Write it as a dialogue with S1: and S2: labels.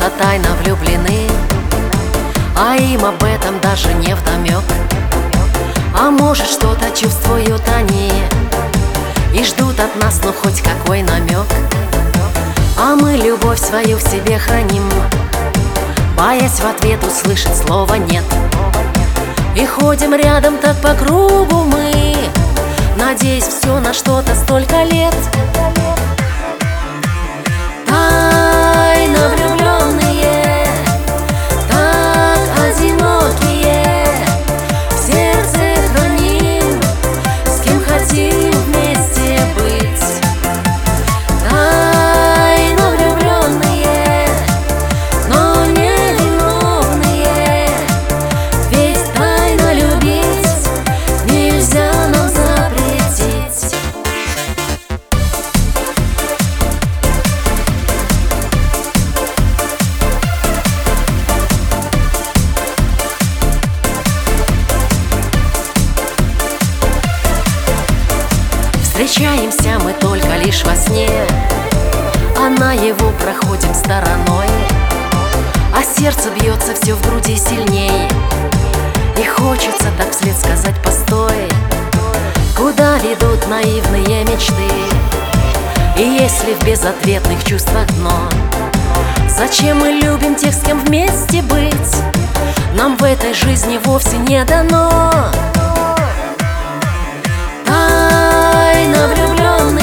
S1: кто-то тайно влюблены, а им об этом даже не вдомек. А может, что-то чувствуют они и ждут от нас, ну хоть какой намек. А мы любовь свою в себе храним, боясь в ответ услышать слово «нет». И ходим рядом так по кругу мы, надеясь все на что-то столько лет. Тайно влюбленные, так одинокие, в сердце храним, с кем хотим вместе быть. Тайно влюбленные, но невиновные, ведь тайно любить нельзя нам запретить. Встречаемся мы только лишь во сне, а на его проходим стороной. А сердце бьется все в груди сильней, и хочется так вслед сказать «постой». Куда ведут наивные мечты? И если в безответных чувствах дно, зачем мы любим тех, с кем вместе быть? Нам в этой жизни вовсе не дано. Тайно влюбленные,